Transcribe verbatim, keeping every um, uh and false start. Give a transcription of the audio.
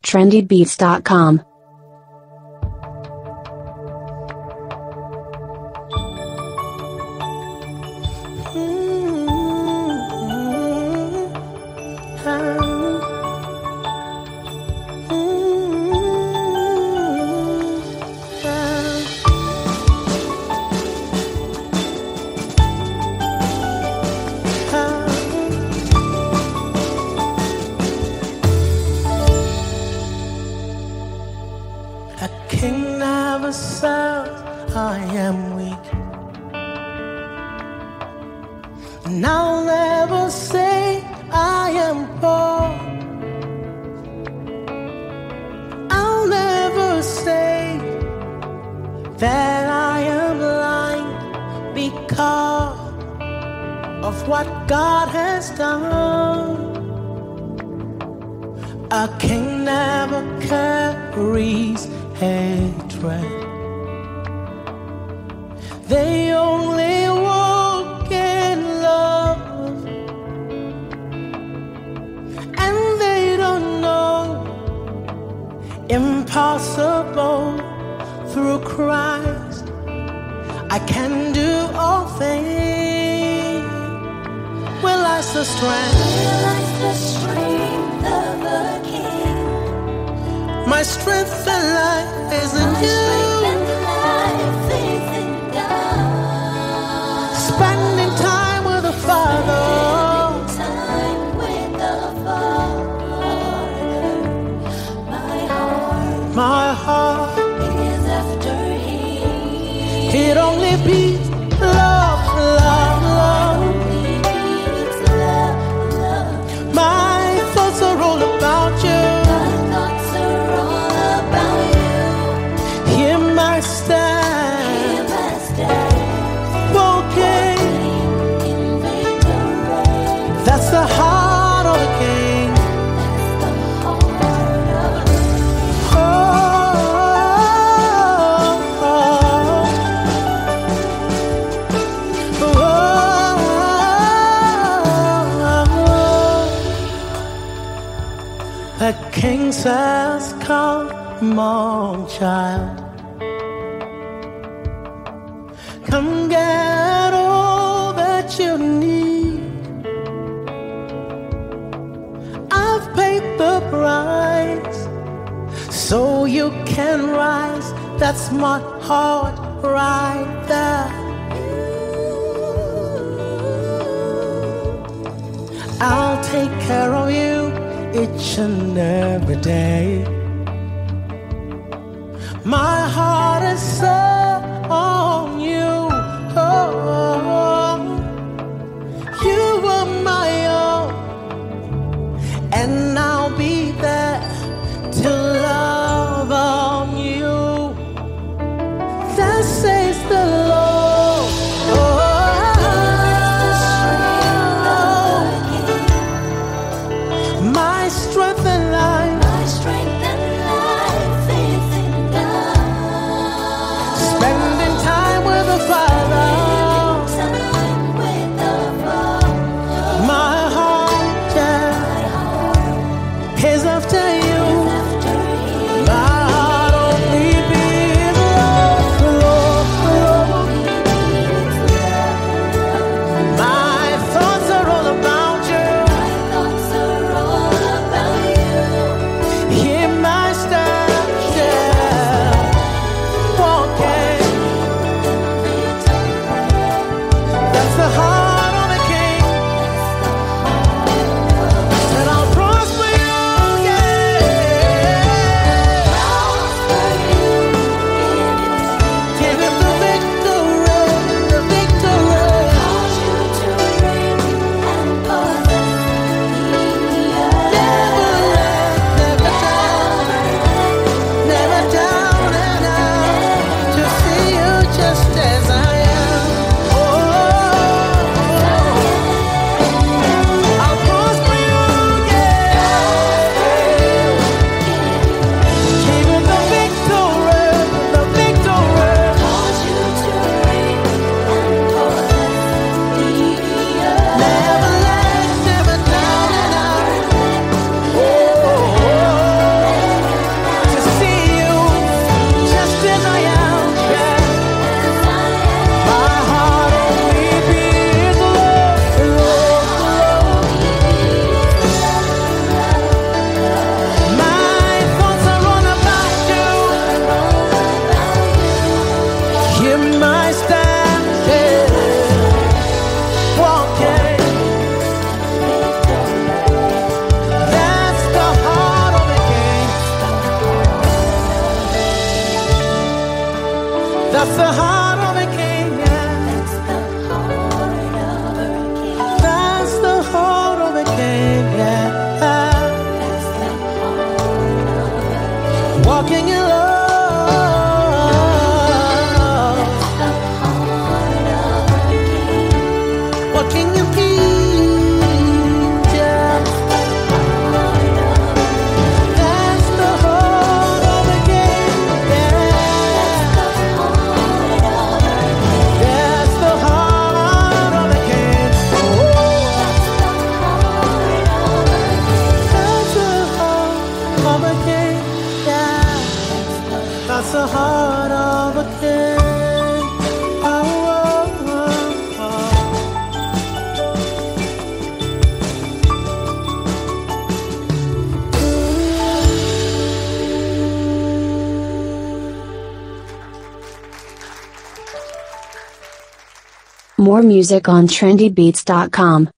trendy beats dot com. A king never says I am weak, and I'll never say I am poor. I'll never say that I am blind because of what God has done. A king never carries hatred. They only walk in love, and they don't know impossible. Through Christ I can do all things. Will I the strength? Realize the strength of a king. My strength and life is in My you. strength and life is in God. Spending time with the Father. Spending time with the Father. My heart, My heart, is after Him. it only beats love, love, love. Only needs love, love. My thoughts are all about you. My thoughts are all about you. Hear my stand, Hear my steps, walking. in victory. That's the heart of a king. That's the heart of Oh, oh, oh. The king says, come on, child. Come get all that you need. I've paid the price so you can rise. That's my heart right there. I'll take care of you each and every day. My heart is set on you. Oh, you are my own, and I'll be there to love on you. That says the Lord. Oh, my strength and life. My strength and life is in God. That's the heart of a king, yeah. That's the heart of a king. That's the heart of a king, yeah. That's the heart of a king. Walking in love. That's the heart of a king. Walking in peace, yeah. That's the heart of a king. That's the heart of a king, yeah. That's the heart of a king. That's the heart of a king, yeah. That's the heart of a king. Oh, oh, oh, oh. More music on trendy beats dot com.